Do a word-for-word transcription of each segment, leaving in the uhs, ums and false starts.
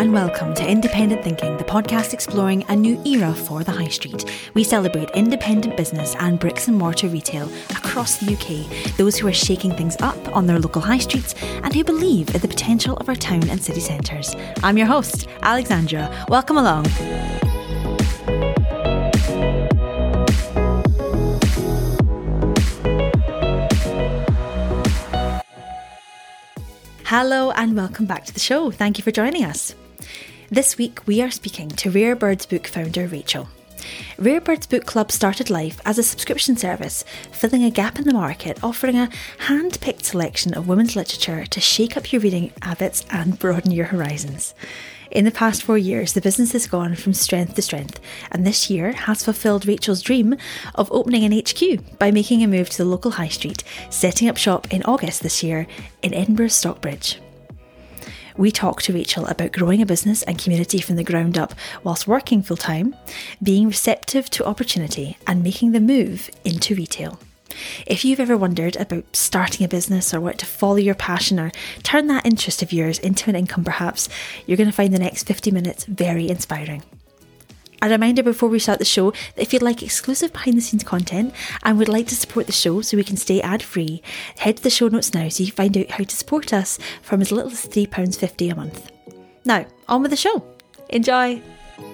and welcome to Independent Thinking, the podcast exploring a new era for the high street. We celebrate independent business and bricks and mortar retail across the U K, those who are shaking things up on their local high streets and who believe in the potential of our town and city centres. I'm your host, Alexandra. Welcome along. Hello and welcome back to the show. Thank you for joining us. This week we are speaking to Rare Birds Book founder Rachel. Rare Birds Book Club started life as a subscription service, filling a gap in the market, offering a hand-picked selection of women's literature to shake up your reading habits and broaden your horizons. In the past four years, the business has gone from strength to strength, and this year has fulfilled Rachel's dream of opening an H Q by making a move to the local high street, setting up shop in August this year in Edinburgh's Stockbridge. We talk to Rachel about growing a business and community from the ground up whilst working full-time, being receptive to opportunity and making the move into retail. If you've ever wondered about starting a business or want to follow your passion or turn that interest of yours into an income perhaps, you're going to find the next fifty minutes very inspiring. A reminder before we start the show that if you'd like exclusive behind the scenes content and would like to support the show so we can stay ad free, head to the show notes now so you find out how to support us from as little as three pounds fifty a month. Now, on with the show. Enjoy!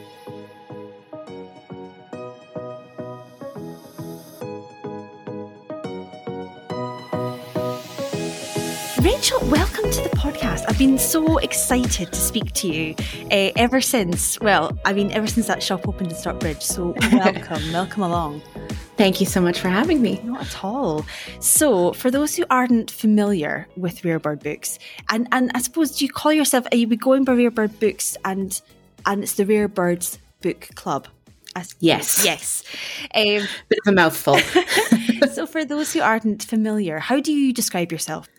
Rachel, welcome to the podcast. I've been so excited to speak to you uh, ever since, well, I mean, ever since that shop opened in Stockbridge. So welcome, welcome along. Thank you so much for having me. Not at all. So for those who aren't familiar with Rare Bird Books, and, and I suppose, do you call yourself, are you going by Rare Bird Books and and it's the Rare Birds Book Club? Yes. Yes. Um, Bit of a mouthful. So for those who aren't familiar, how do you describe yourself?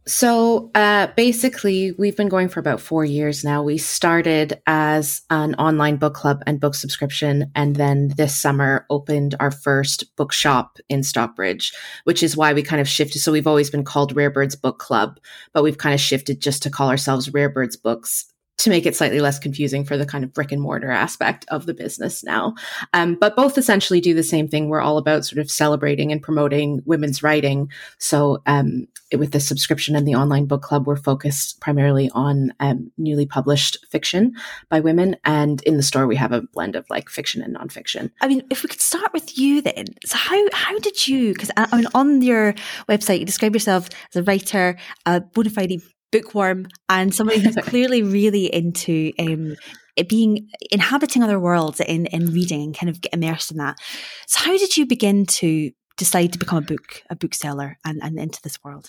So uh, basically, we've been going for about four years now. We started as an online book club and book subscription, and then this summer opened our first bookshop in Stockbridge, which is why we kind of shifted. So we've always been called Rare Birds Book Club, but we've kind of shifted just to call ourselves Rare Birds Books to make it slightly less confusing for the kind of brick and mortar aspect of the business now. Um, but both essentially do the same thing. We're all about sort of celebrating and promoting women's writing. So um, with the subscription and the online book club, we're focused primarily on um, newly published fiction by women. And in the store, we have a blend of like fiction and nonfiction. I mean, if we could start with you then. So how, how did you, because I mean, on your website, you describe yourself as a writer, a bona fide bookworm, and somebody who's clearly really into um, it being inhabiting other worlds in, in reading and kind of get immersed in that. So how did you begin to decide to become a book a bookseller and, and into this world?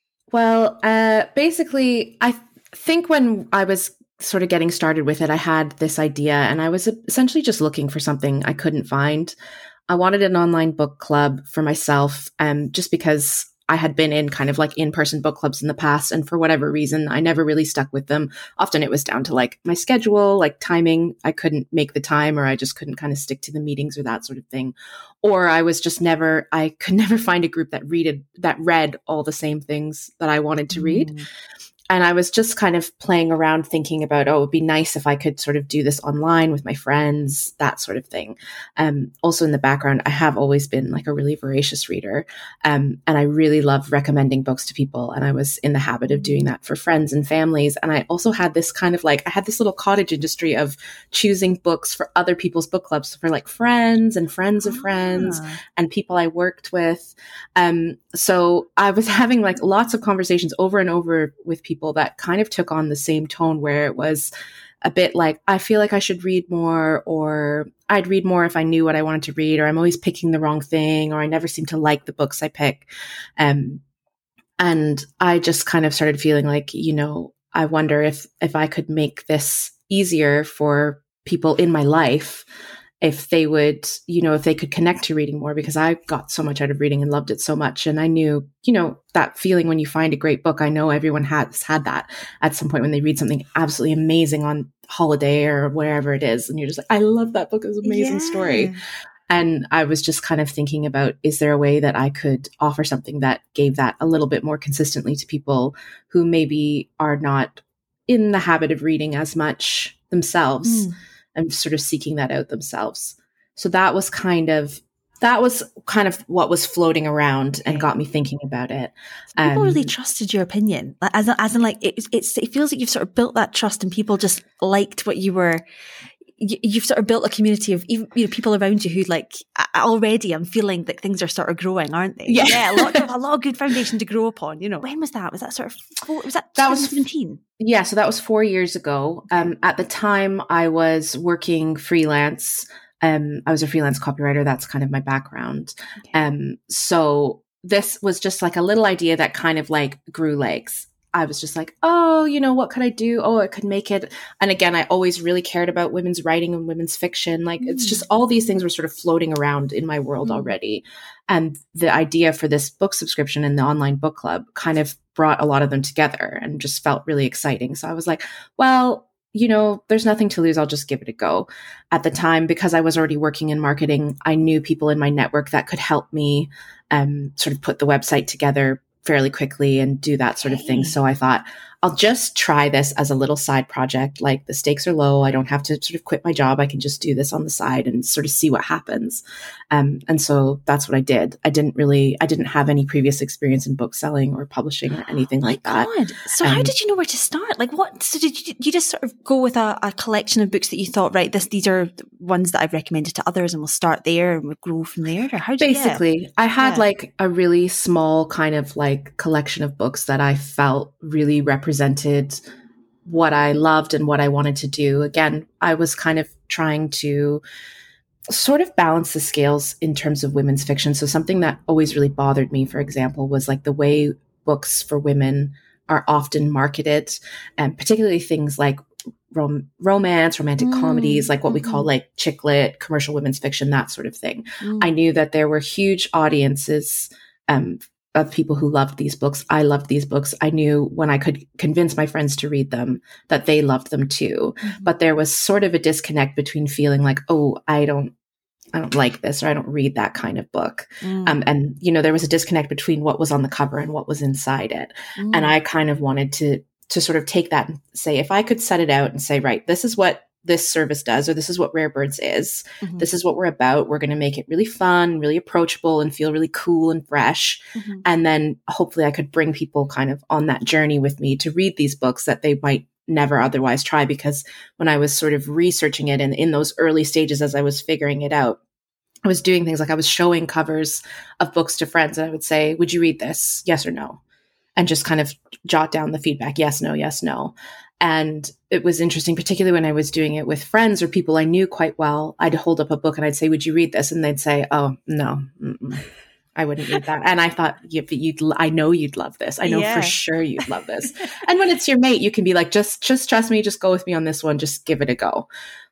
Well, uh, basically, I th- think when I was sort of getting started with it, I had this idea and I was essentially just looking for something I couldn't find. I wanted an online book club for myself, um, just because I had been in kind of like in-person book clubs in the past. And for whatever reason, I never really stuck with them. Often it was down to like my schedule, like timing. I couldn't make the time, or I just couldn't kind of stick to the meetings or that sort of thing. Or I was just never, I could never find a group that read, that read all the same things that I wanted to read. Mm. And I was just kind of playing around thinking about, oh, it'd be nice if I could sort of do this online with my friends, that sort of thing. Um, also in the background, I have always been like a really voracious reader. Um, and I really love recommending books to people. And I was in the habit of doing that for friends and families. And I also had this kind of like, I had this little cottage industry of choosing books for other people's book clubs, for like friends and friends of friends Ah. and people I worked with. Um, so I was having like lots of conversations over and over with people that kind of took on the same tone, where it was a bit like, I feel like I should read more, or I'd read more if I knew what I wanted to read, or I'm always picking the wrong thing, or I never seem to like the books I pick. Um, and I just kind of started feeling like, you know, I wonder if, if I could make this easier for people in my life, if they would, you know, if they could connect to reading more, because I got so much out of reading and loved it so much. And I knew, you know, that feeling when you find a great book. I know everyone has had that at some point when they read something absolutely amazing on holiday or wherever it is. And you're just like, I love that book. It was an amazing Yeah. story. And I was just kind of thinking about, is there a way that I could offer something that gave that a little bit more consistently to people who maybe are not in the habit of reading as much themselves Mm. and sort of seeking that out themselves. So that was kind of that was kind of what was floating around and Okay. got me thinking about it. People Um, really trusted your opinion, like, as in, as in like it, it's it feels like you've sort of built that trust, and people just liked what you were. You, you've sort of built a community of even, you know, people around you who like already. I'm feeling that things are sort of growing, aren't they? Yeah, yeah, a lot of a lot of good foundation to grow upon. You know, when was that? Was that sort of four, was that That was- twenty seventeen? Yeah, so that was four years ago. Um, at the time, I was working freelance. Um, I was a freelance copywriter. That's kind of my background. Okay. Um, so this was just like a little idea that kind of like grew legs. I was just like, oh, you know, what could I do? Oh, I could make it. And again, I always really cared about women's writing and women's fiction. Like, mm. it's just all these things were sort of floating around in my world mm. already. And the idea for this book subscription and the online book club kind of brought a lot of them together and just felt really exciting. So I was like, well, you know, there's nothing to lose. I'll just give it a go. At the time, because I was already working in marketing, I knew people in my network that could help me um, sort of put the website together fairly quickly and do that sort of thing. So I thought, I'll just try this as a little side project. Like, the stakes are low. I don't have to sort of quit my job. I can just do this on the side and sort of see what happens. Um, and so that's what I did. I didn't really, I didn't have any previous experience in book selling or publishing or anything oh like my that. God. So um, how did you know where to start? Like, what, so did you, you just sort of go with a, a collection of books that you thought, right, this, these are ones that I've recommended to others, and we'll start there and we'll grow from there? Or how did you Basically, yeah. I had yeah. like a really small kind of like collection of books that I felt really represented what I loved and what I wanted to do. Again, I was kind of trying to sort of balance the scales in terms of women's fiction. So something that always really bothered me, for example, was like the way books for women are often marketed, and particularly things like rom- romance, romantic mm, comedies, like what mm-hmm. we call like chick lit, commercial women's fiction, that sort of thing. Mm. I knew that there were huge audiences um, of people who loved these books. I loved these books. I knew when I could convince my friends to read them that they loved them too. Mm-hmm. But there was sort of a disconnect between feeling like, oh, I don't, I don't like this, or I don't read that kind of book. Mm. Um, and, you know, there was a disconnect between what was on the cover and what was inside it. Mm. And I kind of wanted to, to sort of take that and say, if I could set it out and say, right, this is what this service does, or this is what Rare Birds is. Mm-hmm. This is what we're about. We're going to make it really fun, really approachable, and feel really cool and fresh. Mm-hmm. And then hopefully I could bring people kind of on that journey with me to read these books that they might never otherwise try. Because when I was sort of researching it and in those early stages, as I was figuring it out, I was doing things like I was showing covers of books to friends, and I would say, would you read this? Yes or no? And just kind of jot down the feedback. Yes, no, yes, no. And it was interesting, particularly when I was doing it with friends or people I knew quite well. I'd hold up a book and I'd say, would you read this? And they'd say, oh, no, mm-mm, I wouldn't read that. And I thought, yeah, but you'd, I know you'd love this. I know yeah. for sure you'd love this. And when it's your mate, you can be like, just, just trust me. Just go with me on this one. Just give it a go.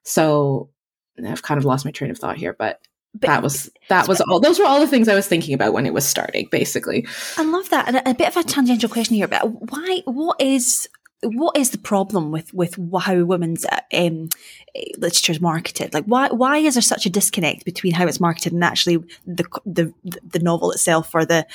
So I've kind of lost my train of thought here, but But, that was that was all. Those were all the things I was thinking about when it was starting. Basically, I love that. And a, a bit of a tangential question here, but why? What is what is the problem with with how women's um, literature is marketed? Like, why why is there such a disconnect between how it's marketed and actually the the the novel itself? Or the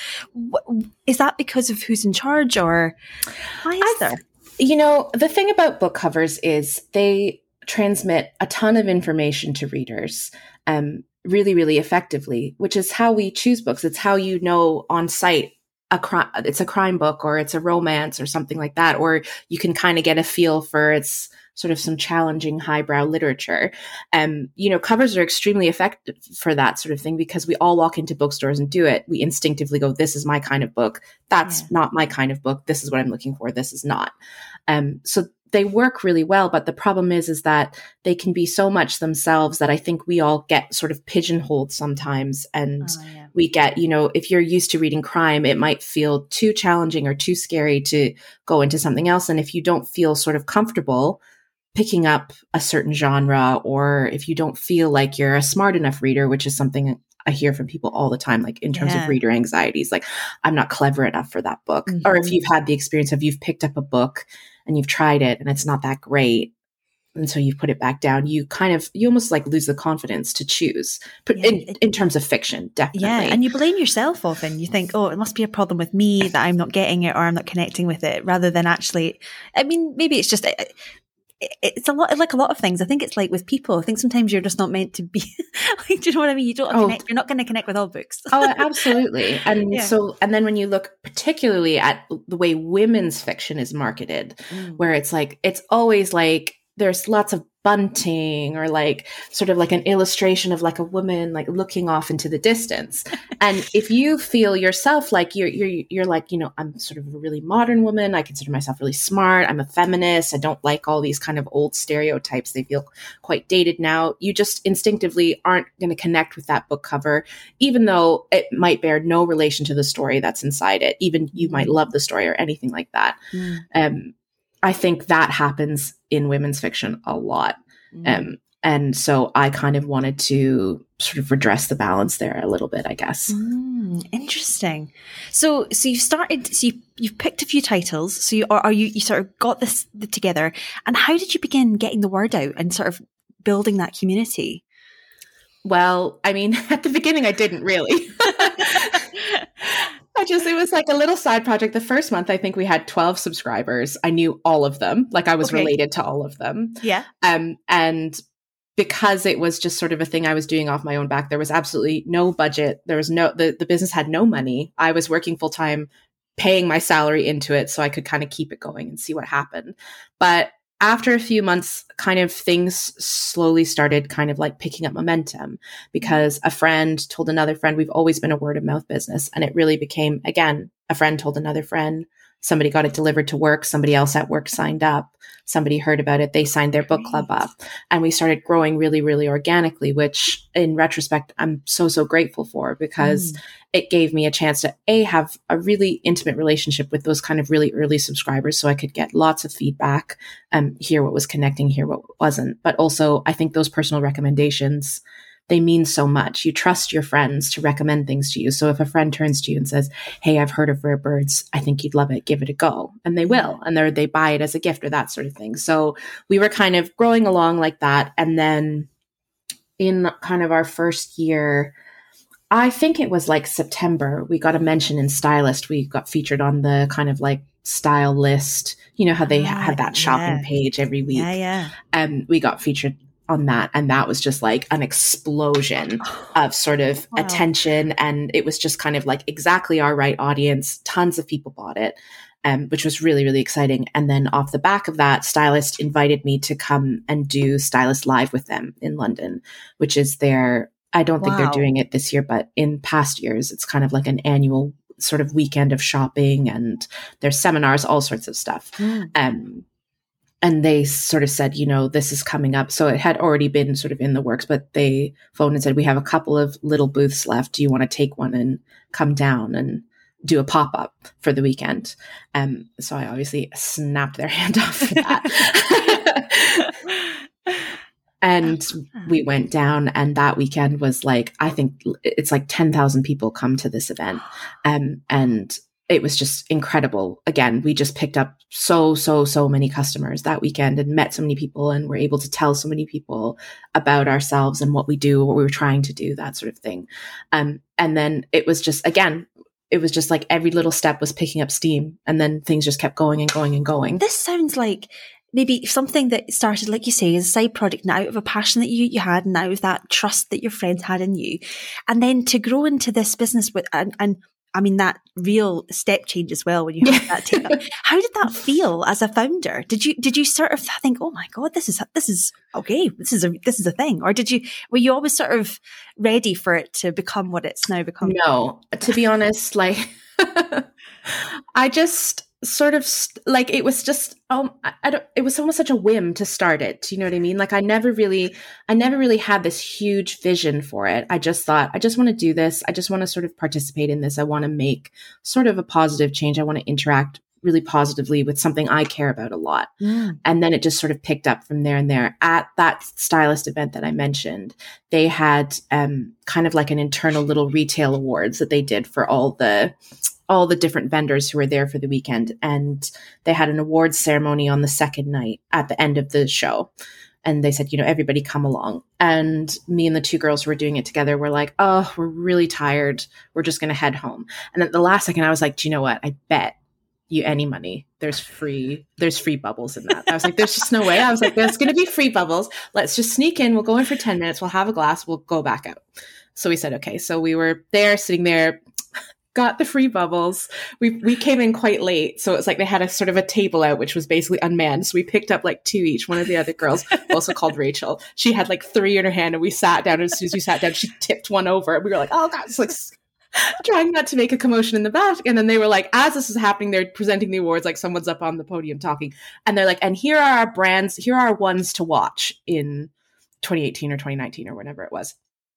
is that because of who's in charge, or why is I've, there? You know, the thing about book covers is they transmit a ton of information to readers. Um, really, really effectively, which is how we choose books. It's how you know on site a crime, it's a crime book, or it's a romance or something like that, or you can kind of get a feel for it's sort of some challenging highbrow literature. Um, you know, covers are extremely effective for that sort of thing, because we all walk into bookstores and do it. We instinctively go, this is my kind of book. That's yeah. not my kind of book. This is what I'm looking for. This is not. Um, so they work really well, but the problem is, is that they can be so much themselves that I think we all get sort of pigeonholed sometimes. And oh, yeah. we get, you know, if you're used to reading crime, it might feel too challenging or too scary to go into something else. And if you don't feel sort of comfortable picking up a certain genre, or if you don't feel like you're a smart enough reader, which is something I hear from people all the time, like in terms yeah. of reader anxieties, like I'm not clever enough for that book. Mm-hmm. Or if you've had the experience of you've picked up a book and you've tried it and it's not that great, until you put it back down, you kind of, you almost like lose the confidence to choose Yeah, in, it- in terms of fiction, definitely. Yeah, and you blame yourself often. You think, oh, it must be a problem with me that I'm not getting it or I'm not connecting with it, rather than actually, I mean, maybe it's just, it, it's a lot, like a lot of things. I think it's like with people, I think sometimes you're just not meant to be, like, do you know what I mean? You don't Oh. connect, you're not going to connect with all books. Oh, absolutely. And Yeah. so, and then when you look particularly at the way women's fiction is marketed, Mm. where it's like, it's always like, there's lots of bunting or like sort of like an illustration of like a woman like looking off into the distance. And if you feel yourself like you're you're you're like, you know, I'm sort of a really modern woman, I consider myself really smart, I'm a feminist, I don't like all these kind of old stereotypes, they feel quite dated now, you just instinctively aren't going to connect with that book cover, even though it might bear no relation to the story that's inside it, even you might love the story or anything like that. Mm. um I think that happens in women's fiction a lot. Mm. Um, and so I kind of wanted to sort of redress the balance there a little bit, I guess. Mm, interesting. So, so you've started, so you, you've picked a few titles. So you, or, or you, you sort of got this together. And how did you begin getting the word out and sort of building that community? Well, I mean, at the beginning, I didn't really. I just, it was like a little side project. The first month, I think we had twelve subscribers. I knew all of them. Like I was Okay. related to all of them. Yeah. Um, and because it was just sort of a thing I was doing off my own back, there was absolutely no budget. There was no, the, the business had no money. I was working full time, paying my salary into it so I could kind of keep it going and see what happened. But after a few months, kind of things slowly started kind of like picking up momentum because a friend told another friend. We've always been a word of mouth business. And it really became, again, a friend told another friend. Somebody got it delivered to work. Somebody else at work signed up. Somebody heard about it. They signed their book club up. And we started growing really, really organically, which in retrospect, I'm so, so grateful for because mm. it gave me a chance to A, have a really intimate relationship with those kind of really early subscribers so I could get lots of feedback and hear what was connecting, hear what wasn't. But also, I think those personal recommendations, they mean so much. You trust your friends to recommend things to you. So if a friend turns to you and says, hey, I've heard of Rare Birds, I think you'd love it, give it a go. And they will. And they they buy it as a gift or that sort of thing. So we were kind of growing along like that. And then in kind of our first year, I think it was like September, we got a mention in Stylist. We got featured on the kind of like style list. You know how they ah, have that shopping yeah. page every week. Yeah, yeah. And um, we got featured on that. And that was just like an explosion of sort of wow. attention. And it was just kind of like exactly our right audience. Tons of people bought it, um, which was really, really exciting. And then off the back of that, Stylist invited me to come and do Stylist Live with them in London, which is their, I don't wow. think they're doing it this year, but in past years, it's kind of like an annual sort of weekend of shopping and there's seminars, all sorts of stuff. Mm. Um, And they sort of said, you know, this is coming up. So it had already been sort of in the works, but they phoned and said, we have a couple of little booths left. Do you want to take one and come down and do a pop-up for the weekend? Um, so I obviously snapped their hand off for that. And we went down and that weekend was like, I think it's like ten thousand people come to this event. Um, and it was just incredible. Again, we just picked up so, so, so many customers that weekend and met so many people and were able to tell so many people about ourselves and what we do, what we were trying to do, that sort of thing. Um, and then it was just, again, it was just like every little step was picking up steam and then things just kept going and going and going. This sounds like maybe something that started, like you say, as a side project and out of a passion that you, you had and out of that trust that your friends had in you. And then to grow into this business with, and, and I mean, that real step change as well when you have that take up. How did that feel as a founder? Did you did you sort of think, oh my God, this is this is okay, this is a this is a thing, or did you were you always sort of ready for it to become what it's now become? No, to be honest, like I just sort of st- like it was just um I, I don't it was almost such a whim to start it. Do you know what I mean? Like I never really I never really had this huge vision for it. I just thought I just want to do this. I just want to sort of participate in this. I want to make sort of a positive change. I want to interact really positively with something I care about a lot. Mm. And then it just sort of picked up from there and there. At that Stylist event that I mentioned, they had um kind of like an internal little retail awards that they did for all the all the different vendors who were there for the weekend. And they had an awards ceremony on the second night at the end of the show. And they said, you know, everybody come along. And me and the two girls who were doing it together were like, oh, we're really tired. We're just going to head home. And at the last second, I was like, do you know what? I bet you any money there's free, there's free bubbles in that. I was like, there's just no way. I was like, there's going to be free bubbles. Let's just sneak in. We'll go in for ten minutes. We'll have a glass. We'll go back out. So we said, okay. So we were there sitting there, got the free bubbles. We we came in quite late. So it was like they had a sort of a table out, which was basically unmanned. So we picked up like two each. One of the other girls, also called Rachel, she had like three in her hand, and we sat down. And as soon as we sat down, she tipped one over. And we were like, oh God, it's like trying not to make a commotion in the back. And then they were like, as this is happening, they're presenting the awards, like someone's up on the podium talking. And they're like, and here are our brands, here are our ones to watch in twenty eighteen or twenty nineteen or whenever it was.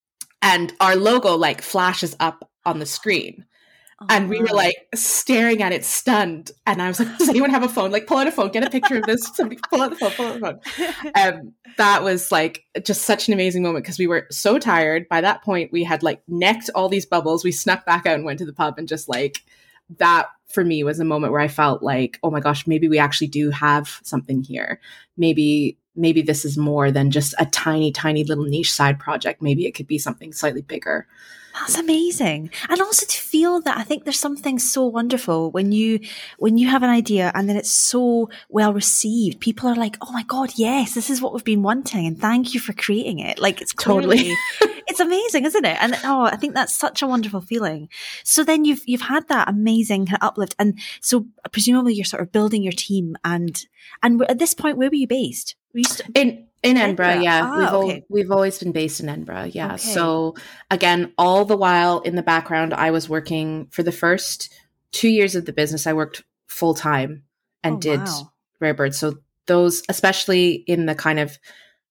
And our logo like flashes up on the screen. Oh, and we were like staring at it stunned. And I was like, does anyone have a phone? Like, pull out a phone, get a picture of this. Somebody pull out the phone, pull out the phone. Um, that was like just such an amazing moment because we were so tired. By that point, we had like necked all these bubbles. We snuck back out and went to the pub, and just like that for me was a moment where I felt like, oh my gosh, maybe we actually do have something here. Maybe maybe this is more than just a tiny, tiny little niche side project. Maybe it could be something slightly bigger. That's amazing. And also to feel that, I think there's something so wonderful when you, when you have an idea and then it's so well received. People are like, oh my God, yes, this is what we've been wanting. And thank you for creating it. Like it's clearly, totally. It's amazing, isn't it? And oh, I think that's such a wonderful feeling. So then you've, you've had that amazing kind of uplift. And so presumably you're sort of building your team, and, and at this point, where were you based? Were you st- in, In Edinburgh, Edinburgh. yeah. Ah, we've, okay. al- we've always been based in Edinburgh, yeah. Okay. So again, all the while in the background, I was working for the first two years of the business. I worked full time and Oh, did wow. Rare Bird. So those, especially in the kind of,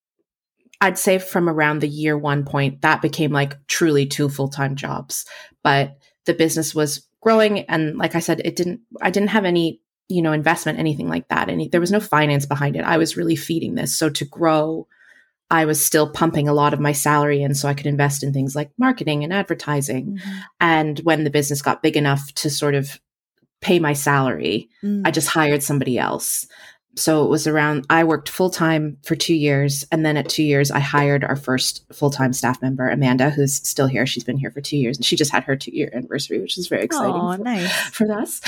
I'd say from around the year one point, that became like truly two full-time jobs. But the business was growing. And like I said, it didn't, I didn't have any you know, investment, anything like that. And there was no finance behind it. I was really feeding this. So to grow, I was still pumping a lot of my salary in so I could invest in things like marketing and advertising. Mm-hmm. And when the business got big enough to sort of pay my salary, Mm. I just hired somebody else. So it was around, I worked full time for two years. And then at two years, I hired our first full-time staff member, Amanda, who's still here. She's been here for two years and she just had her two year anniversary, which is very exciting Oh, for, nice. for us.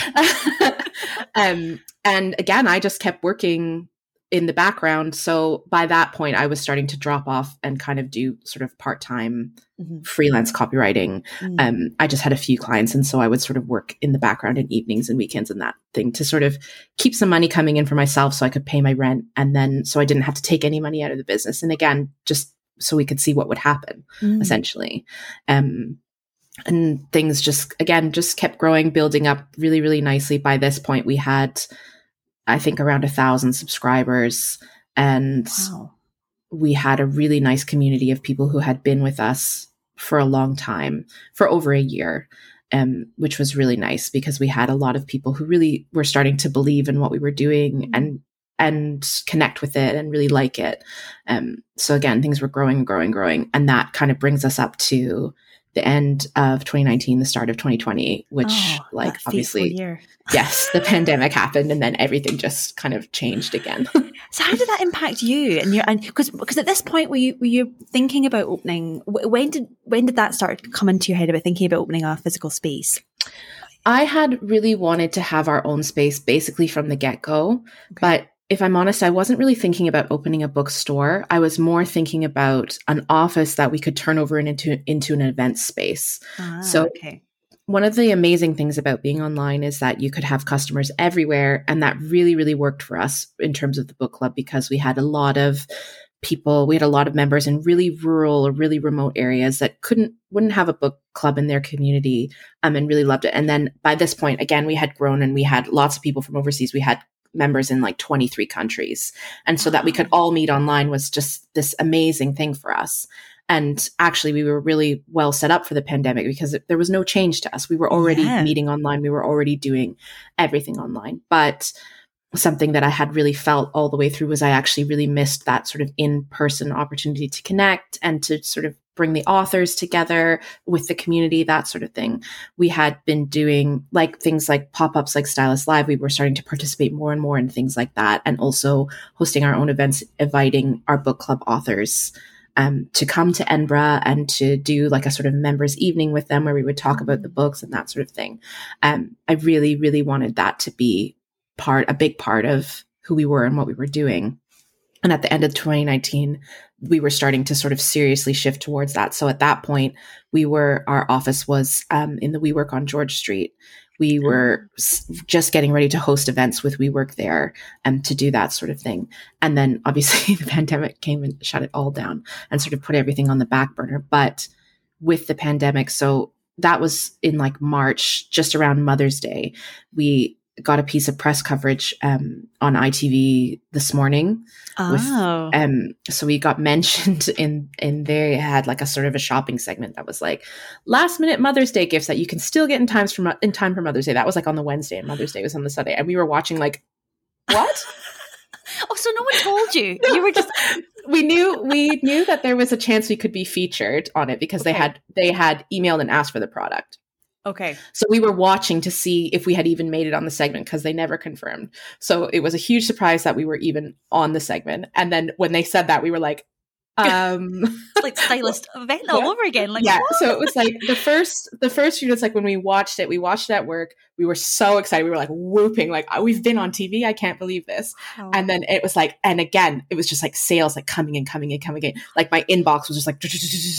um, and again, I just kept working in the background. So by that point, I was starting to drop off and kind of do sort of part-time Mhm. freelance copywriting. Mm. Um, I just had a few clients. And so I would sort of work in the background in evenings and weekends and that thing to sort of keep some money coming in for myself so I could pay my rent. And then, so I didn't have to take any money out of the business. And again, just so we could see what would happen, Mm. essentially. Um, and things just, again, just kept growing, building up really, really nicely. By this point, we had, I think, around a thousand subscribers, and Wow. we had a really nice community of people who had been with us for a long time, for over a year, um, which was really nice because we had a lot of people who really were starting to believe in what we were doing Mm. and and connect with it and really like it. Um, so again, things were growing, growing, growing, and that kind of brings us up to the end of twenty nineteen, the start of twenty twenty, which Oh, like that fateful obviously, year. yes, the pandemic happened and then everything just kind of changed again. So how did that impact you? And your and because because at this point were you were you thinking about opening? wh- When did when did that start come into your head about thinking about opening a physical space? I had really wanted to have our own space basically from the get-go, but if I'm honest, I wasn't really thinking about opening a bookstore. I was more thinking about an office that we could turn over into, into an event space. Ah, So- okay. One of the amazing things about being online is that you could have customers everywhere. And that really, really worked for us in terms of the book club because we had a lot of people, we had a lot of members in really rural or really remote areas that couldn't, wouldn't have a book club in their community um, and really loved it. And then by this point, again, we had grown and we had lots of people from overseas. We had members in like twenty-three countries. And so that we could all meet online was just this amazing thing for us. And actually, we were really well set up for the pandemic because there was no change to us. We were already Yeah. meeting online. We were already doing everything online. But something that I had really felt all the way through was I actually really missed that sort of in-person opportunity to connect and to sort of bring the authors together with the community, that sort of thing. We had been doing like things like pop-ups like Stylist Live. We were starting to participate more and more in things like that, and also hosting our own events, inviting our book club authors um, to come to Edinburgh and to do like a sort of members evening with them where we would talk about the books and that sort of thing. Um, I really, really wanted that to be part, a big part of who we were and what we were doing. And at the end of twenty nineteen, we were starting to sort of seriously shift towards that. So at that point, we were, our office was um, in the WeWork on George Street. We were s- just getting ready to host events with WeWork there and to do that sort of thing. And then obviously the pandemic came and shut it all down and sort of put everything on the back burner. But with the pandemic, so that was in like March, just around Mother's Day, we got a piece of press coverage um, on I T V this morning. Oh. With, um, so we got mentioned in, in there. It had like a sort of a shopping segment that was like last minute Mother's Day gifts that you can still get in times for, in time for Mother's Day. That was like on the Wednesday, and Mother's Day was on the Sunday. And we were watching like, what? Oh, so no one told you. No. You were just we knew we knew that there was a chance we could be featured on it because okay. they had they had emailed and asked for the product. Okay. So we were watching to see if we had even made it on the segment because they never confirmed. So it was a huge surprise that we were even on the segment. And then when they said that, we were like, um, like Stylist event all yeah. over again. Like, yeah. what? So it was like the first, the first few, it's like when we watched it, we watched it at work. We were so excited. We were like whooping, like, oh, we've been on T V. I can't believe this. Oh. And then it was like, and again, it was just like sales, like coming in, coming in, coming in. Like my inbox was just like,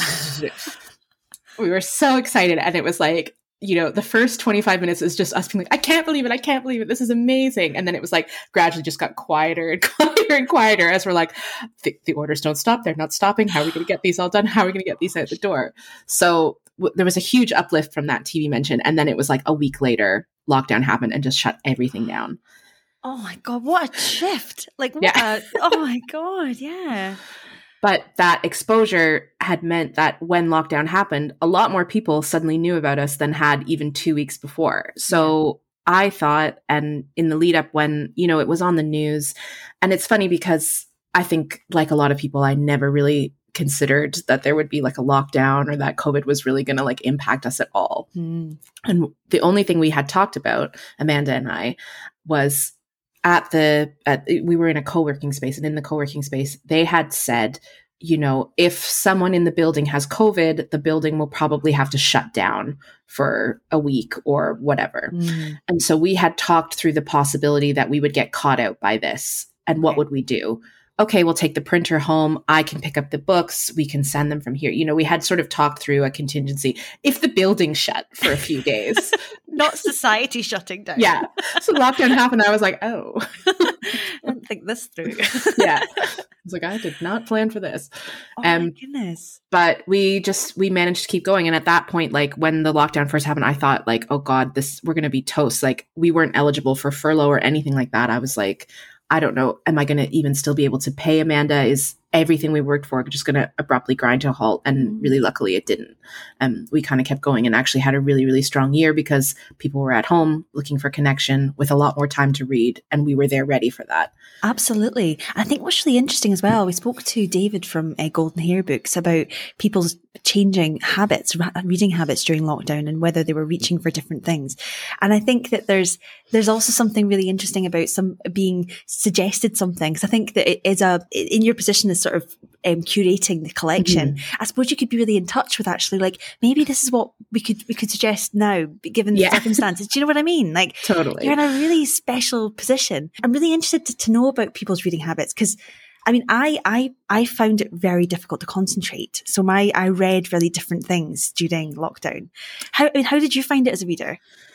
we were so excited. And it was like, you know, the first twenty-five minutes is just us being like, I can't believe it. I can't believe it. This is amazing. And then it was like gradually just got quieter and quieter and quieter as we're like, the, the orders don't stop. They're not stopping. How are we going to get these all done? How are we going to get these out the door? So w- there was a huge uplift from that T V mention. And then it was like a week later, lockdown happened and just shut everything down. Oh my God, what a shift. Like, what yeah. a, oh my God, yeah. But that exposure had meant that when lockdown happened, a lot more people suddenly knew about us than had even two weeks before. So yeah. I thought, and in the lead up when, you know, it was on the news, and it's funny because I think like a lot of people, I never really considered that there would be like a lockdown or that COVID was really going to like impact us at all. Mm. And the only thing we had talked about, Amanda and I, was at the, at, we were in a co-working space, and in the co-working space, they had said, you know, if someone in the building has COVID, the building will probably have to shut down for a week or whatever. Mm. And so we had talked through the possibility that we would get caught out by this. And what okay. would we do? Okay, we'll take the printer home. I can pick up the books. We can send them from here. You know, we had sort of talked through a contingency if the building shut for a few days. Not society shutting down. Yeah. So lockdown happened. I was like, oh. I didn't think this through. yeah. I was like, I did not plan for this. Oh um, my goodness. But we just, we managed to keep going. And at that point, like when the lockdown first happened, I thought like, oh God, this, we're going to be toast. Like we weren't eligible for furlough or anything like that. I was like, I don't know, am I going to even still be able to pay Amanda? Is everything we worked for just going to abruptly grind to a halt? And really, luckily, it didn't. Um, we kind of kept going and actually had a really, really strong year because people were at home looking for connection with a lot more time to read. And we were there ready for that. Absolutely. I think what's really interesting as well, we spoke to David from uh, Golden Hair Books about people's changing habits, ra- reading habits during lockdown, and whether they were reaching for different things. And I think that there's there's also something really interesting about some being suggested something. Because I think that it is a, in your position as sort of um, curating the collection, mm-hmm. I suppose you could be really in touch with actually like, maybe this is what we could we could suggest now, given the yeah. circumstances. Do you know what I mean? Like, totally. You're in a really special position. I'm really interested to, to know about people's reading habits, because I mean, I, I, I found it very difficult to concentrate. So my, I read really different things during lockdown. How, I mean, how did you find it as a reader?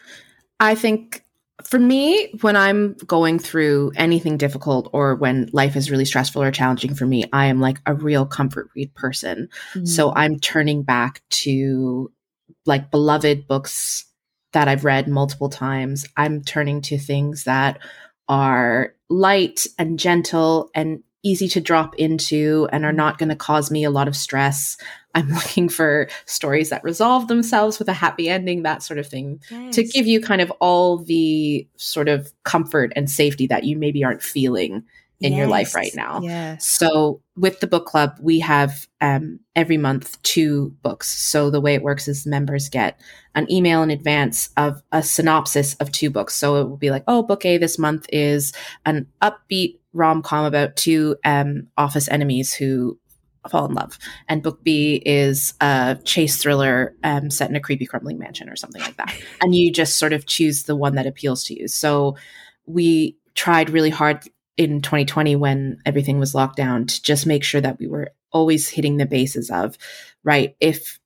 I think for me, when I'm going through anything difficult or when life is really stressful or challenging for me, I am like a real comfort read person. Mm. So I'm turning back to like beloved books that I've read multiple times. I'm turning to things that are light and gentle and easy to drop into and are not going to cause me a lot of stress. I'm looking for stories that resolve themselves with a happy ending, that sort of thing, yes. to give you kind of all the sort of comfort and safety that you maybe aren't feeling in yes. your life right now. Yes. So with the book club, we have um, every month two books. So the way it works is members get an email in advance of a synopsis of two books. So it will be like, oh, book A this month is an upbeat rom-com about two um, office enemies who fall in love. And book B is a chase thriller um, set in a creepy crumbling mansion or something like that. And you just sort of choose the one that appeals to you. So we tried really hard in twenty twenty when everything was locked down to just make sure that we were always hitting the bases of, right, if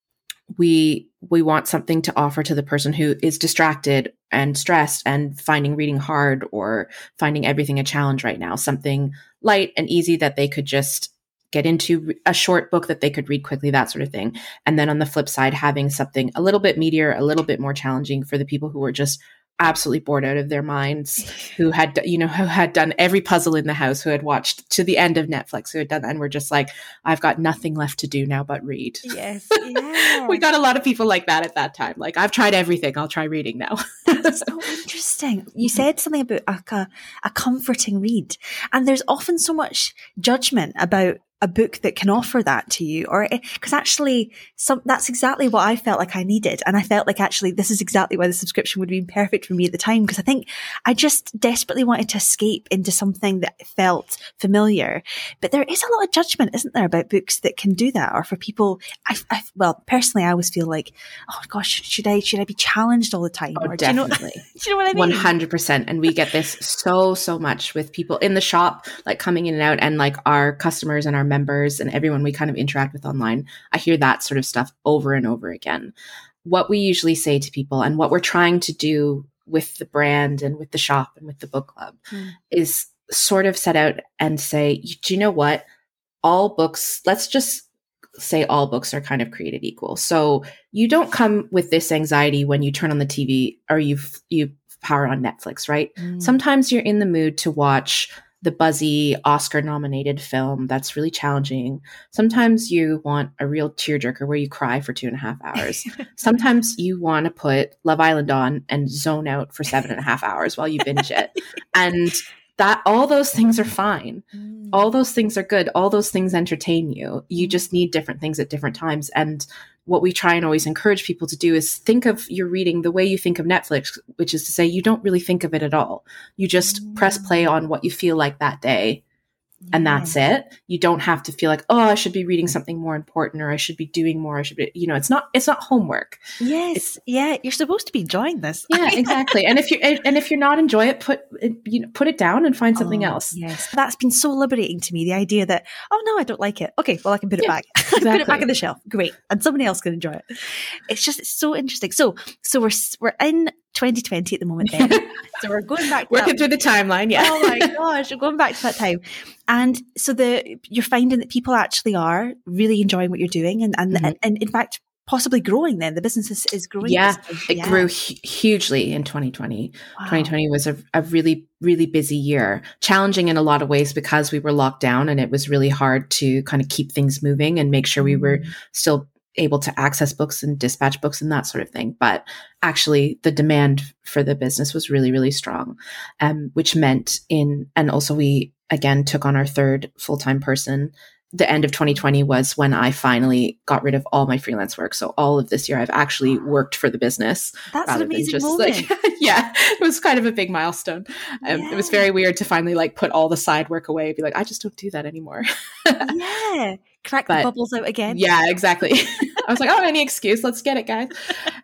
we we want something to offer to the person who is distracted and stressed and finding reading hard or finding everything a challenge right now, something light and easy that they could just get into, a short book that they could read quickly, that sort of thing. And then on the flip side, having something a little bit meatier, a little bit more challenging for the people who were just absolutely bored out of their minds, who had, you know, who had done every puzzle in the house, who had watched to the end of Netflix, who had done that, and were just like, I've got nothing left to do now but read. Yes. Yeah. We got a lot of people like that at that time. Like, I've tried everything. I'll try reading now. That's so interesting. You said something about a, a comforting read, and there's often so much judgment about a book that can offer that to you, or because actually some, that's exactly what I felt like I needed. And I felt like actually this is exactly why the subscription would have been perfect for me at the time. Because I think I just desperately wanted to escape into something that felt familiar. But there is a lot of judgment, isn't there, about books that can do that, or for people. I, I well, personally, I always feel like, oh gosh, should I, should I be challenged all the time? Oh, or, definitely. Do you know, do you know what I mean? one hundred percent. And we get this so, so much with people in the shop, like coming in and out, and like our customers and our members and everyone we kind of interact with online. I hear that sort of stuff over and over again. What we usually say to people, and what we're trying to do with the brand and with the shop and with the book club, mm. is sort of set out and say, do you know what? All books, let's just say all books are kind of created equal. So you don't come with this anxiety when you turn on the T V or you you power on Netflix, right? Mm. Sometimes you're in the mood to watch the buzzy Oscar-nominated film that's really challenging. Sometimes you want a real tearjerker where you cry for two and a half hours. Sometimes you want to put Love Island on and zone out for seven and a half hours while you binge it. And that all those things are fine. Mm. All those things are good. All those things entertain you. You just need different things at different times. And what we try and always encourage people to do is think of your reading the way you think of Netflix, which is to say you don't really think of it at all. You just mm. press play on what you feel like that day. And Yeah. that's it. You don't have to feel like, oh, I should be reading something more important, or I should be doing more. I should be, you know, it's not, it's not homework. Yes. It's, yeah. You're supposed to be enjoying this. yeah, exactly. And if you and if you're not enjoy it, put it, you know, put it down and find something Oh, else. Yes. That's been so liberating to me. The idea that, oh no, I don't like it. Okay, well I can put it Yeah, back. Put it back exactly. on the shelf. Great. And somebody else can enjoy it. It's just, it's so interesting. So, so we're, we're in twenty twenty at the moment then. So we're going back to Working that. through the timeline, yeah. Oh my gosh, we're going back to that time. And so the, you're finding that people actually are really enjoying what you're doing, and, and, Mhm. and, and in fact, possibly growing then. The business is, is growing. Yeah, it Yeah. grew hu- hugely in twenty twenty. Wow. twenty twenty was a, a really, really busy year, challenging in a lot of ways because we were locked down and it was really hard to kind of keep things moving and make sure we were Mm. still able to access books and dispatch books and that sort of thing. But actually the demand for the business was really, really strong, um, which meant in, and also we again took on our third full-time person. The end of twenty twenty was when I finally got rid of all my freelance work. So all of this year I've actually worked for the business. That's an rather than amazing just moment. like, yeah, it was kind of a big milestone. Um, It was Yeah. very weird to finally like put all the side work away and be like, I just don't do that anymore. Yeah. Crack the But- bubbles out again. Yeah, exactly. I was like, oh, any excuse. Let's get it, guys.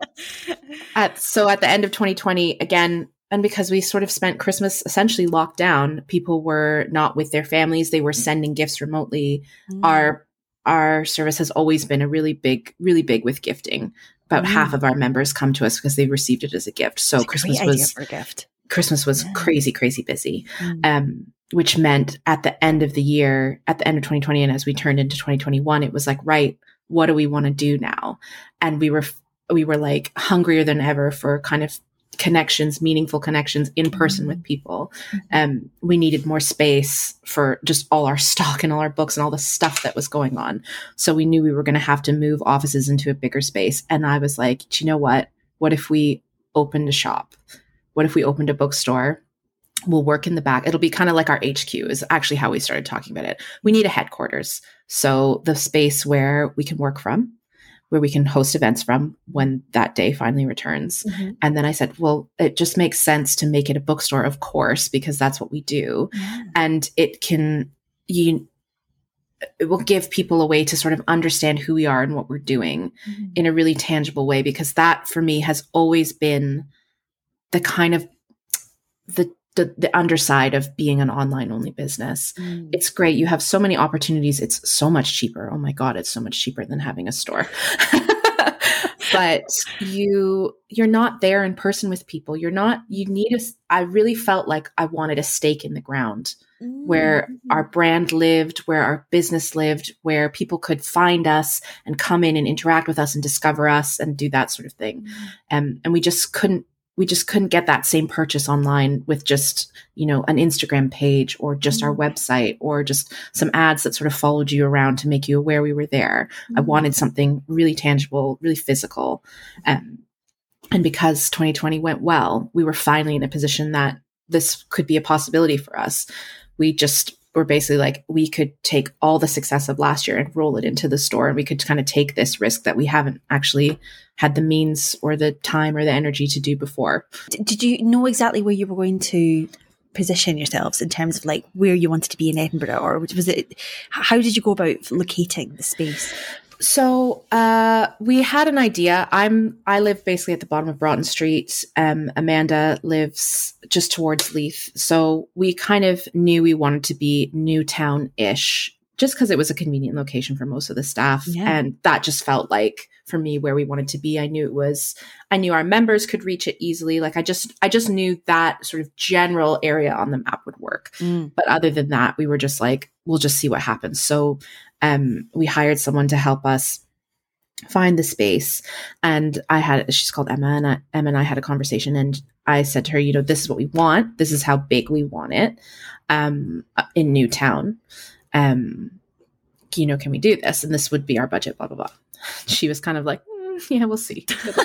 At, so at the end of twenty twenty, again, and because we sort of spent Christmas essentially locked down, people were not with their families. They were sending gifts remotely. Mm. Our our service has always been a really big, really big with gifting. About Mm. half of our members come to us because they received it as a gift. So It's a Christmas great idea was for a gift. Christmas was Yeah. crazy, crazy busy. Mm. Um, which meant at the end of the year, at the end of twenty twenty, and as we turned into twenty twenty-one, it was like, right, what do we want to do now? And we were, we were like hungrier than ever for kind of connections, meaningful connections in person with people. Um, we needed more space for just all our stock and all our books and all the stuff that was going on. So we knew we were going to have to move offices into a bigger space. And I was like, do you know what? What if we opened a shop? What if we opened a bookstore? We'll work in the back. It'll be kind of like our H Q is actually how we started talking about it. We need a headquarters. So the space where we can work from, where we can host events from when that day finally returns. Mm-hmm. And then I said, well, it just makes sense to make it a bookstore, of course, because that's what we do. Yeah. And it can, you, it will give people a way to sort of understand who we are and what we're doing mm-hmm. in a really tangible way, because that for me has always been the kind of the The, the underside of being an online only business. Mm. It's great. You have so many opportunities. It's so much cheaper. Oh my God, it's so much cheaper than having a store. But you, you're not there in person with people. You're not, you need a, I really felt like I wanted a stake in the ground mm. where our brand lived, where our business lived, where people could find us and come in and interact with us and discover us and do that sort of thing. Mm. Um, and we just couldn't, we just couldn't get that same purchase online with just, you know, an Instagram page or just mm-hmm. our website or just some ads that sort of followed you around to make you aware we were there. Mm-hmm. I wanted something really tangible, really physical. Um, and because twenty twenty went well, we were finally in a position that this could be a possibility for us. We just were basically like, we could take all the success of last year and roll it into the store. And we could kind of take this risk that we haven't actually had the means or the time or the energy to do before. Did you know exactly where you were going to position yourselves in terms of like where you wanted to be in Edinburgh, or was it, how did you go about locating the space? So uh, we had an idea. I'm I live basically at the bottom of Broughton Street. Um, Amanda lives just towards Leith. So we kind of knew we wanted to be Newtown-ish, just because it was a convenient location for most of the staff. Yeah. And that just felt like, for me, where we wanted to be. I knew it was, I knew our members could reach it easily. Like I just, I just knew that sort of general area on the map would work. Mm. But other than that, we were just like, we'll just see what happens. So um, we hired someone to help us find the space. And I had, she's called Emma, and I, Emma and I had a conversation, and I said to her, you know, this is what we want. This is how big we want it um, in Newtown. Um, you know, can we do this? And this would be our budget, blah, blah, blah. She was kind of like, mm, yeah, we'll see.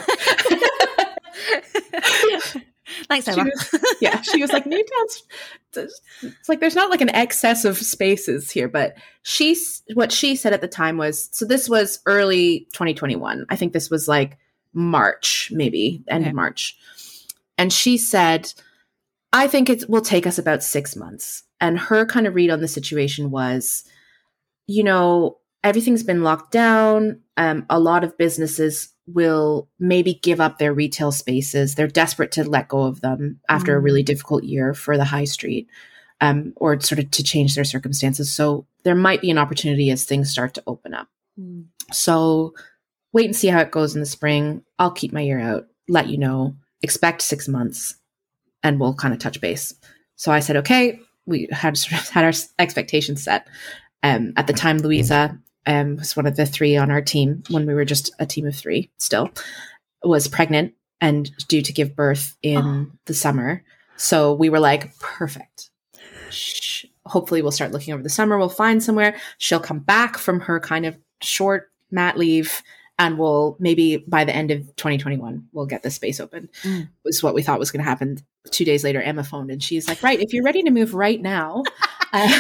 Thanks, Emma. She was, yeah, she was like, Newtown's, it's like, there's not like an excess of spaces here, but she's, what she said at the time was, so this was early twenty twenty-one. I think this was like March, maybe end okay. of March. And she said, I think it will take us about six months. And her kind of read on the situation was, you know, everything's been locked down. Um, a lot of businesses will maybe give up their retail spaces. They're desperate to let go of them after mm. a really difficult year for the high street, um, or sort of to change their circumstances. So there might be an opportunity as things start to open up. Mm. So wait and see how it goes in the spring. I'll keep my ear out, let you know, expect six months, and we'll kind of touch base. So I said, okay, we had, had our expectations set. Um, at the time, Louisa um, was one of the three on our team when we were just a team of three still, was pregnant and due to give birth in oh. the summer. So we were like, perfect. Shh. Hopefully we'll start looking over the summer. We'll find somewhere. She'll come back from her kind of short mat leave, and we'll maybe by the end of twenty twenty-one, we'll get the space open. Mm. Was what we thought was going to happen. Two days later, Emma phoned and she's like, right, if you're ready to move right now, uh,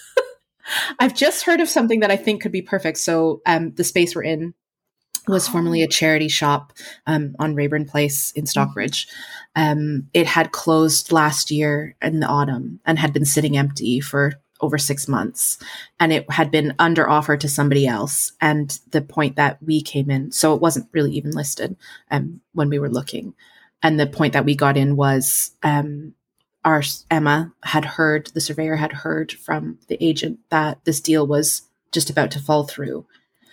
I've just heard of something that I think could be perfect. So um, the space we're in was oh. formerly a charity shop um, on Rayburn Place in Stockbridge. Um, it had closed last year in the autumn and had been sitting empty for over six months. And it had been under offer to somebody else. And the point that we came in, so it wasn't really even listed um, when we were looking. And the point that we got in was um, our Emma had heard, the surveyor had heard from the agent that this deal was just about to fall through.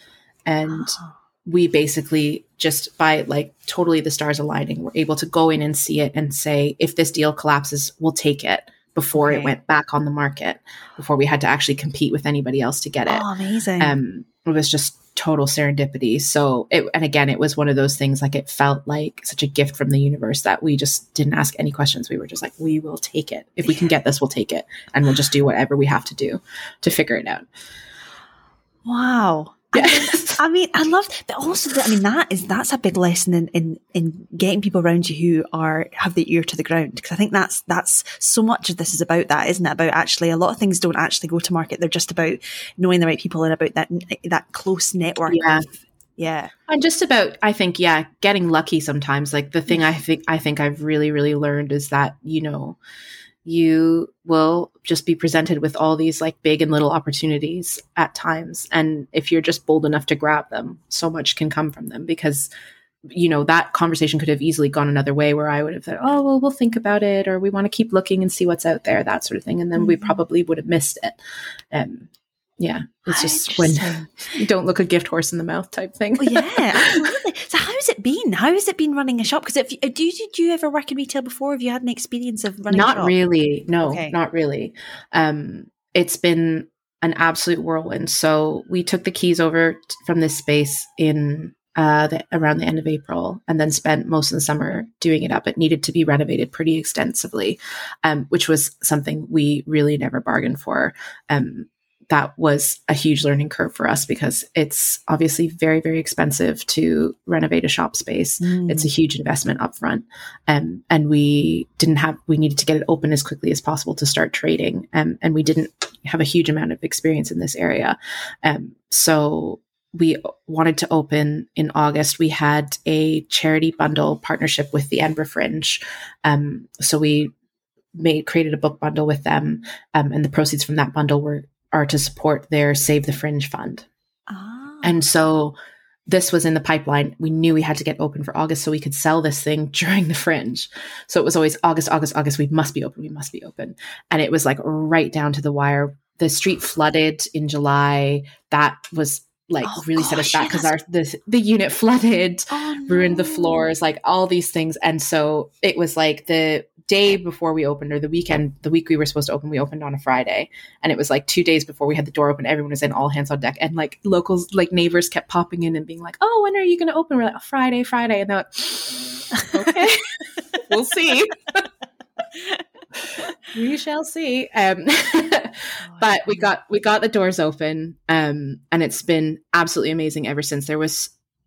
And oh. we basically just by like totally the stars aligning, were able to go in and see it and say, if this deal collapses, we'll take it before okay. it went back on the market, before we had to actually compete with anybody else to get it. Oh, amazing. Um, it was just total serendipity. So it, and again, it was one of those things, like it felt like such a gift from the universe that we just didn't ask any questions. We were just like, we will take it. If we can get this, we'll take it. And we'll just do whatever we have to do to figure it out. Wow. Yeah. I mean, I love, but also, I mean, that is, that's a big lesson in, in, in getting people around you who are, have the ear to the ground. Because I think that's, that's so much of this is about that, isn't it? About actually, a lot of things don't actually go to market. They're just about knowing the right people and about that, that close network. Yeah. Of, yeah. And just about, I think, yeah, getting lucky sometimes. Like the thing I think, I think I've really, really learned is that, you know, you will just be presented with all these like big and little opportunities at times. And if you're just bold enough to grab them, so much can come from them, because, you know, that conversation could have easily gone another way where I would have said, oh, well, we'll think about it, or we want to keep looking and see what's out there, that sort of thing. And then mm-hmm. we probably would have missed it. Um, yeah, it's just when you don't look a gift horse in the mouth type thing. Well, yeah, absolutely. So how's it been? How has it been running a shop? Because if you, do you, did you ever work in retail before? Have you had an experience of running not a shop? Not really. No, okay. not really. Um, it's been an absolute whirlwind. So we took the keys over t- from this space in uh, the, around the end of April, and then spent most of the summer doing it up. It needed to be renovated pretty extensively, um, which was something we really never bargained for. Um, that was a huge learning curve for us, because it's obviously very, very expensive to renovate a shop space. Mm. It's a huge investment upfront. Um, and we didn't have, we needed to get it open as quickly as possible to start trading. Um, and we didn't have a huge amount of experience in this area. Um, so we wanted to open in August. We had a charity bundle partnership with the Edinburgh Fringe. Um, so we made, created a book bundle with them. Um, and the proceeds from that bundle were are to support their Save the Fringe fund. Oh. And so this was in the pipeline. We knew we had to get open for August so we could sell this thing during the Fringe. So it was always August, August, August. We must be open. We must be open. And it was like right down to the wire. The street flooded in July. That was like oh, really gosh, set us back, because our the, the unit flooded, oh, no. ruined the floors, like all these things. And so it was like the day before we opened, or the weekend, the week we were supposed to open, we opened on a Friday. And it was like two days before we had the door open, everyone was in, all hands on deck. And like locals, like neighbors kept popping in and being like, oh, when are you going to open? We're like, oh, Friday, Friday. And they're like, okay, we'll see. We shall see. Um, but we got, we got the doors open. Um, and it's been absolutely amazing ever since. There was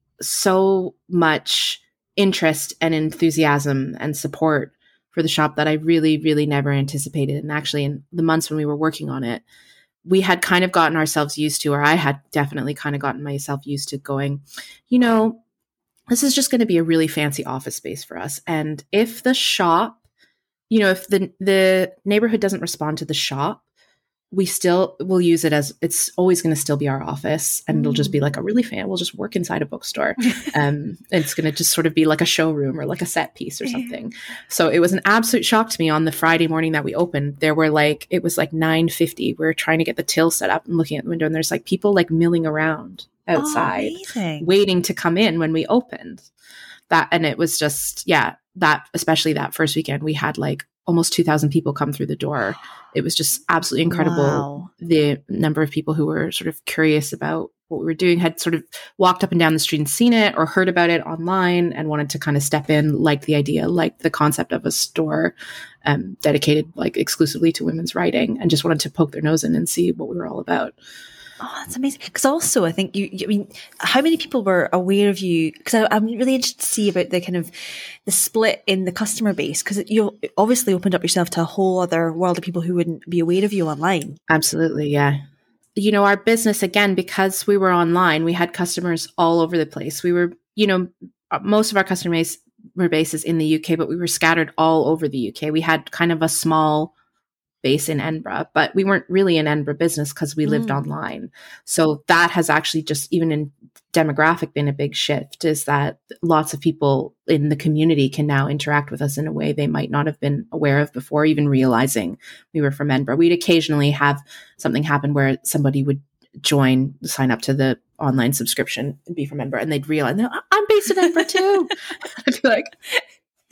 so much interest and enthusiasm and support for the shop that I really, really never anticipated. And actually in the months when we were working on it, we had kind of gotten ourselves used to, or I had definitely kind of gotten myself used to going, you know, this is just going to be a really fancy office space for us. And if the shop, you know, if the, the neighborhood doesn't respond to the shop, we still will use it as, it's always going to still be our office, and mm. it'll just be like a really fan. We'll just work inside a bookstore. Um, it's going to just sort of be like a showroom or like a set piece or something. So it was an absolute shock to me on the Friday morning that we opened. There were like, it was like nine fifty. We were trying to get the till set up and looking at the window, and there's like people like milling around outside, oh, waiting to come in when we opened that. And it was just, yeah, that, especially that first weekend, we had like almost two thousand people come through the door. It was just absolutely incredible. Wow. The number of people who were sort of curious about what we were doing, had sort of walked up and down the street and seen it or heard about it online and wanted to kind of step in, like the idea, like the concept of a store um, dedicated like exclusively to women's writing, and just wanted to poke their nose in and see what we were all about. Oh, that's amazing. Because also, I think you, you, I mean, how many people were aware of you? Because I'm really interested to see about the kind of the split in the customer base, because you obviously opened up yourself to a whole other world of people who wouldn't be aware of you online. Absolutely. Yeah. You know, our business, again, because we were online, we had customers all over the place. We were, you know, most of our customer base were bases in the U K, but we were scattered all over the U K. We had kind of a small base in Edinburgh, but we weren't really in Edinburgh business because we lived mm. online. So that has actually just, even in demographic, been a big shift, is that lots of people in the community can now interact with us in a way they might not have been aware of before, even realizing we were from Edinburgh. We'd occasionally have something happen where somebody would join, sign up to the online subscription and be from Edinburgh, and they'd realize, no, I'm based in Edinburgh too. I'd be like, awesome.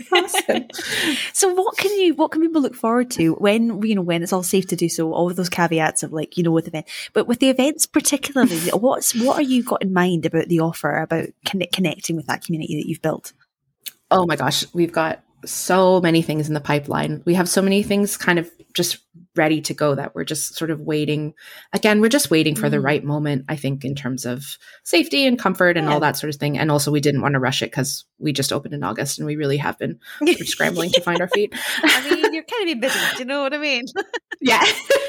awesome. So what can you, what can people look forward to when, you know, when it's all safe to do so, all of those caveats of like, you know, with event, but with the events particularly, what's, what are you got in mind about the offer, about connect, connecting with that community that you've built? Oh my gosh, we've got so many things in the pipeline. We have so many things kind of just ready to go that we're just sort of waiting. Again, we're just waiting for mm. the right moment, I think, in terms of safety and comfort and yeah. all that sort of thing. And also we didn't want to rush it because we just opened in August and we really have been scrambling to find our feet. I mean, you're kind of busy. Do you know what I mean? Yeah.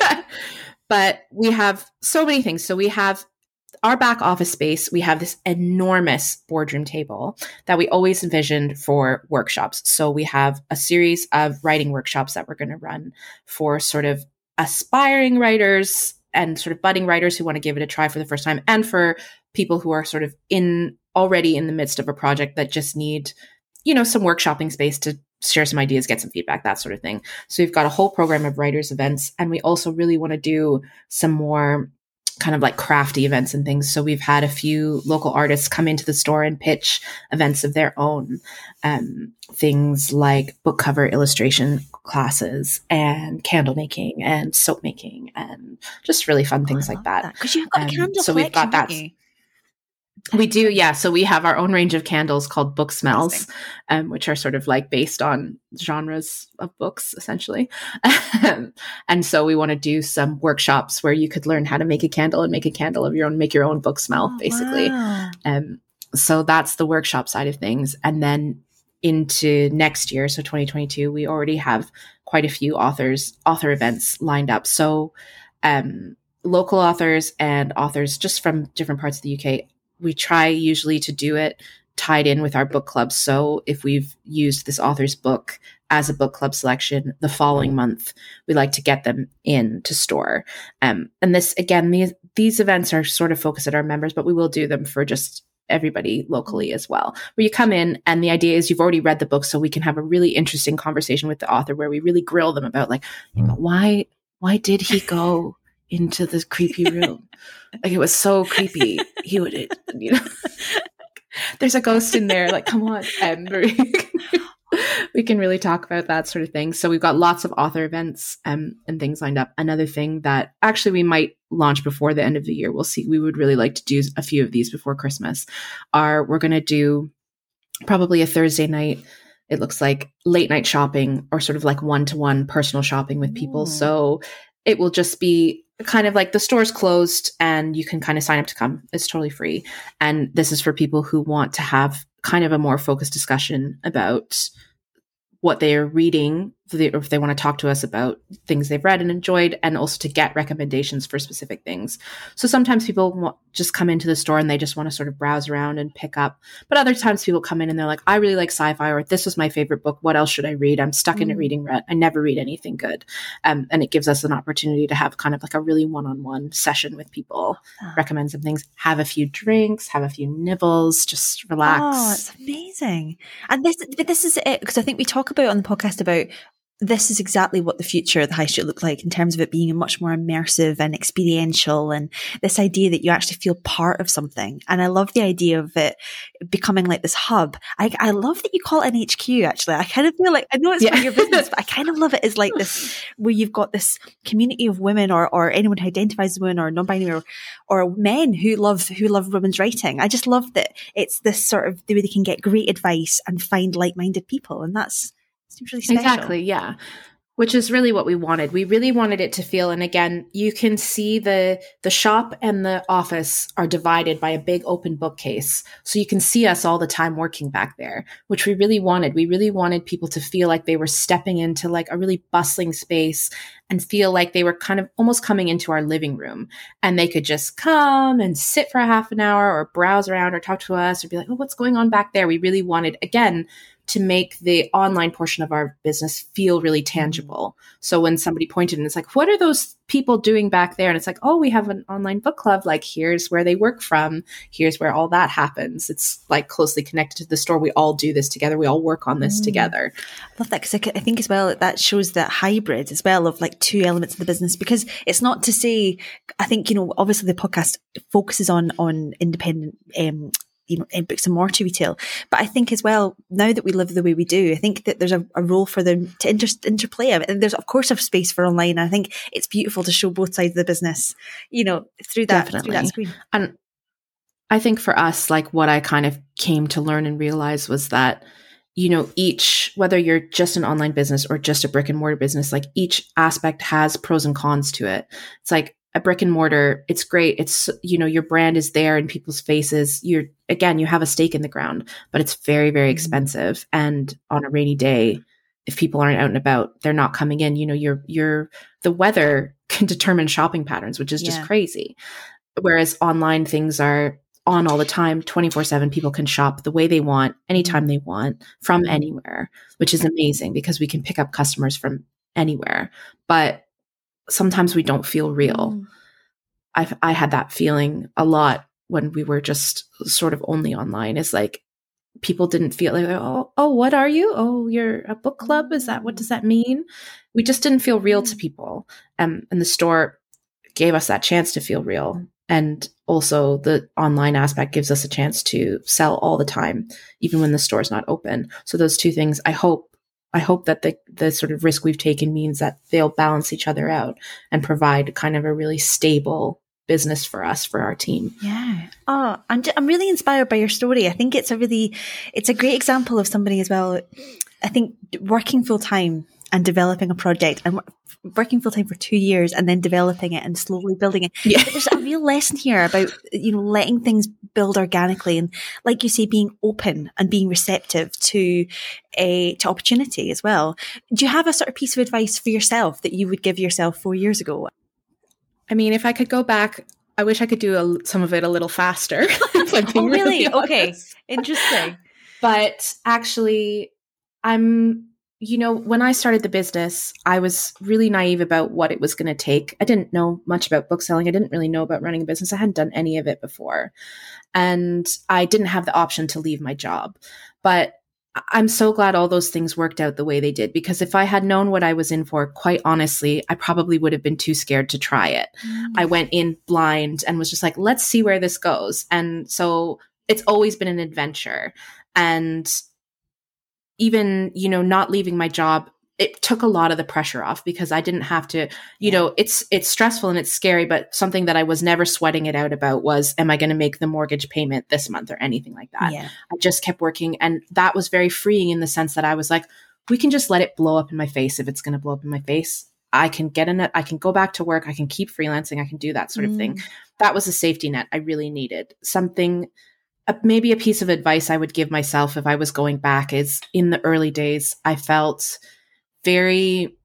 But we have so many things. So we have our back office space. We have this enormous boardroom table that we always envisioned for workshops. So we have a series of writing workshops that we're going to run for sort of aspiring writers and sort of budding writers who want to give it a try for the first time, and for people who are sort of in already in the midst of a project that just need, you know, some workshopping space to share some ideas, get some feedback, that sort of thing. So we've got a whole program of writers events, and we also really want to do some more kind of like crafty events and things. So we've had a few local artists come into the store and pitch events of their own, um, things like book cover illustration classes and candle making and soap making and just really fun things oh, like that. Because you've got um, a candle so we've got that. We do, yeah. So we have our own range of candles called Book Smells, um, which are sort of like based on genres of books, essentially. And so we want to do some workshops where you could learn how to make a candle and make a candle of your own, make your own book smell, oh, basically. Wow. Um, so that's the workshop side of things. And then into next year, so twenty twenty-two, we already have quite a few authors, author events lined up. So um, local authors and authors just from different parts of the U K. We try usually to do it tied in with our book club. So if we've used this author's book as a book club selection the following month, we like to get them in to store. Um, and this, again, these, these events are sort of focused at our members, but we will do them for just everybody locally as well, where you come in and the idea is you've already read the book, so we can have a really interesting conversation with the author where we really grill them about like, you know, why, why did he go into this creepy room? Like, it was so creepy. He would, you know, there's a ghost in there. Like, come on. And we can really talk about that sort of thing. So we've got lots of author events um, and things lined up. Another thing that actually we might launch before the end of the year, we'll see. We would really like to do a few of these before Christmas. Are we're going to do probably a Thursday night. It looks like late night shopping, or sort of like one-to-one personal shopping with people. Ooh. So it will just be kind of like the store's closed and you can kind of sign up to come. It's totally free. And this is for people who want to have kind of a more focused discussion about what they're reading, or if they want to talk to us about things they've read and enjoyed, and also to get recommendations for specific things. So sometimes people want, just come into the store and they just want to sort of browse around and pick up. But other times people come in and they're like, I really like sci-fi, or this was my favorite book. What else should I read? I'm stuck mm. in a reading rut. I never read anything good. Um, and it gives us an opportunity to have kind of like a really one-on-one session with people, oh. recommend some things, have a few drinks, have a few nibbles, just relax. Oh, it's amazing. And this, but this is it, because I think we talk about on the podcast about this is exactly what the future of the high street look like in terms of it being much more immersive and experiential, and this idea that you actually feel part of something. And I love the idea of it becoming like this hub. I, I love that you call it an H Q, actually. I kind of feel like, I know it's yeah. for your business, but I kind of love it as like this, where you've got this community of women, or, or anyone who identifies as women, or non-binary, or, or men who love, who love women's writing. I just love that it's this sort of the way they can get great advice and find like-minded people. And that's, really special. Exactly, yeah. Which is really what we wanted. We really wanted it to feel, and again, you can see the the shop and the office are divided by a big open bookcase. So you can see us all the time working back there, which we really wanted. We really wanted people to feel like they were stepping into like a really bustling space and feel like they were kind of almost coming into our living room, and they could just come and sit for a half an hour or browse around or talk to us or be like, oh, what's going on back there? We really wanted, again, to make the online portion of our business feel really tangible. So when somebody pointed and it's like, what are those people doing back there? And it's like, oh, we have an online book club. Like, here's where they work from. Here's where all that happens. It's like closely connected to the store. We all do this together. We all work on this mm. together. I love that, because I think as well, that shows that hybrid as well of like two elements of the business, because it's not to say, I think, you know, obviously the podcast focuses on, on independent, um, you know, in bricks and mortar retail. But I think as well, now that we live the way we do, I think that there's a, a role for them to inter- interplay. And there's of course a space for online. I think it's beautiful to show both sides of the business, you know, through that, Definitely. through that screen. And I think for us, like what I kind of came to learn and realize was that, you know, each, whether you're just an online business or just a brick and mortar business, like each aspect has pros and cons to it. It's like a brick and mortar, it's great. It's, you know, your brand is there in people's faces. You're, again, you have a stake in the ground, but it's very, very expensive. And on a rainy day, if people aren't out and about, they're not coming in, you know, you're, you're, the weather can determine shopping patterns, which is just Yeah. crazy. Whereas online things are on all the time, twenty-four seven, people can shop the way they want, anytime they want, from anywhere, which is amazing because we can pick up customers from anywhere. But sometimes we don't feel real. Mm. I I had that feeling a lot when we were just sort of only online. Is like people didn't feel like, oh, oh, what are you? Oh, you're a book club? Is that, what does that mean? We just didn't feel real to people. Um, and the store gave us that chance to feel real. And also the online aspect gives us a chance to sell all the time, even when the store's not open. So those two things, I hope, I hope that the, the sort of risk we've taken means that they'll balance each other out and provide kind of a really stable business for us, for our team. Yeah. Oh, I'm, j- I'm really inspired by your story. I think it's a really, it's a great example of somebody as well. I think working full time and developing a project and working full time for two years and then developing it and slowly building it. Yeah. There's a real lesson here about, you know, letting things build organically and, like you say, being open and being receptive to a, to opportunity as well. Do you have a sort of piece of advice for yourself that you would give yourself four years ago? I mean, if I could go back, I wish I could do a, some of it a little faster. If I'm being Oh, really? really Okay. honest. Interesting. But actually, I'm, you know, when I started the business, I was really naive about what it was going to take. I didn't know much about book selling. I didn't really know about running a business. I hadn't done any of it before. And I didn't have the option to leave my job. But I'm so glad all those things worked out the way they did, because if I had known what I was in for, quite honestly, I probably would have been too scared to try it. Mm. I went in blind and was just like, let's see where this goes. And so it's always been an adventure. And even, you know, not leaving my job, it took a lot of the pressure off because I didn't have to, you know, it's, it's stressful and it's scary, but something that I was never sweating it out about was, am I going to make the mortgage payment this month or anything like that? Yeah. I just kept working. And that was very freeing in the sense that I was like, we can just let it blow up in my face. If it's going to blow up in my face, I can get in it. I can go back to work. I can keep freelancing. I can do that sort of mm. thing. That was a safety net I really needed. Something, uh, maybe a piece of advice I would give myself if I was going back is, in the early days, I felt very,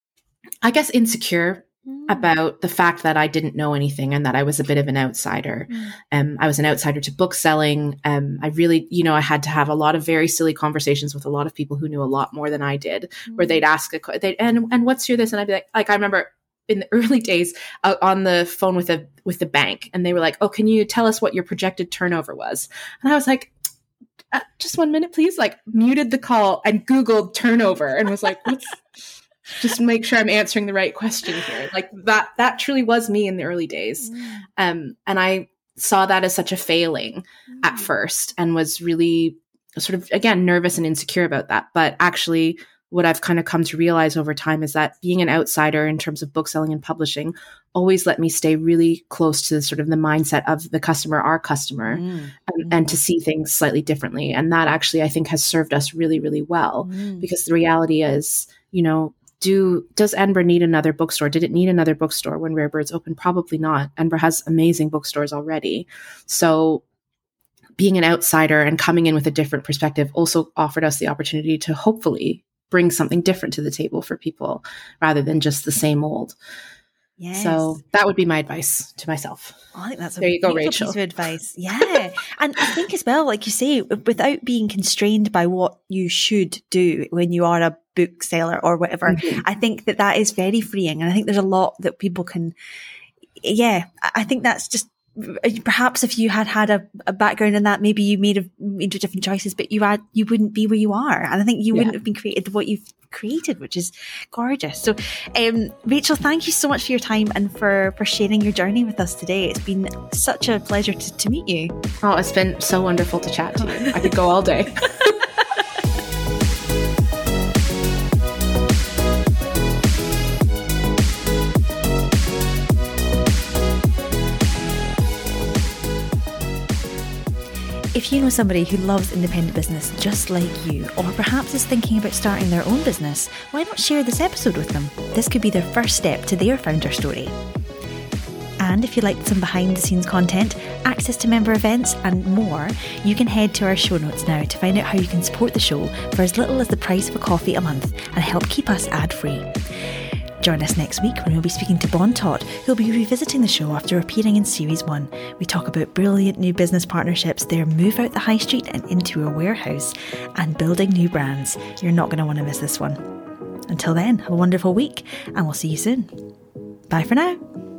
I guess, insecure mm. about the fact that I didn't know anything and that I was a bit of an outsider. Mm. Um, I was an outsider to book selling. Um, I really, you know, I had to have a lot of very silly conversations with a lot of people who knew a lot more than I did, mm. where they'd ask, a, they'd, and and what's your this? And I'd be like, like I remember in the early days uh, on the phone with a with the bank, and they were like, oh, can you tell us what your projected turnover was? And I was like, Uh, just one minute, please. Like, muted the call and Googled turnover and was like, what's, just make sure I'm answering the right question here. Like that, that truly was me in the early days. Mm. Um, and I saw that as such a failing mm. at first and was really sort of, again, nervous and insecure about that. But actually what I've kind of come to realize over time is that being an outsider in terms of book selling and publishing always let me stay really close to sort of the mindset of the customer, our customer, mm. and, and to see things slightly differently. And that actually, I think, has served us really, really well, mm. because the reality is, you know, do does Edinburgh need another bookstore? Did it need another bookstore when Rare Birds opened? Probably not. Edinburgh has amazing bookstores already. So being an outsider and coming in with a different perspective also offered us the opportunity to hopefully bring something different to the table for people rather than just the same old. Yes. So that would be my advice to myself. Oh, I think that's a there you go, Rachel. Piece of advice. Yeah. And I think as well, like you say, without being constrained by what you should do when you are a book seller or whatever, mm-hmm. I think that that is very freeing. And I think there's a lot that people can, yeah, I think that's just perhaps if you had had a, a background in that, maybe you made, a, made different choices, but you had, you wouldn't be where you are. And I think you yeah. wouldn't have been created what you've created, which is gorgeous. So, um, Rachel, thank you so much for your time and for, for sharing your journey with us today. It's been such a pleasure to, to meet you. Oh, it's been so wonderful to chat to you. I could go all day. If you know somebody who loves independent business just like you, or perhaps is thinking about starting their own business, why not share this episode with them? This could be their first step to their founder story. And if you liked some behind the scenes content, access to member events and more, you can head to our show notes now to find out how you can support the show for as little as the price of a coffee a month and help keep us ad free. Join us next week when we'll be speaking to Bon Tot, who'll be revisiting the show after appearing in Series one. We talk about brilliant new business partnerships, their move out the high street and into a warehouse, and building new brands. You're not going to want to miss this one. Until then, have a wonderful week, and we'll see you soon. Bye for now.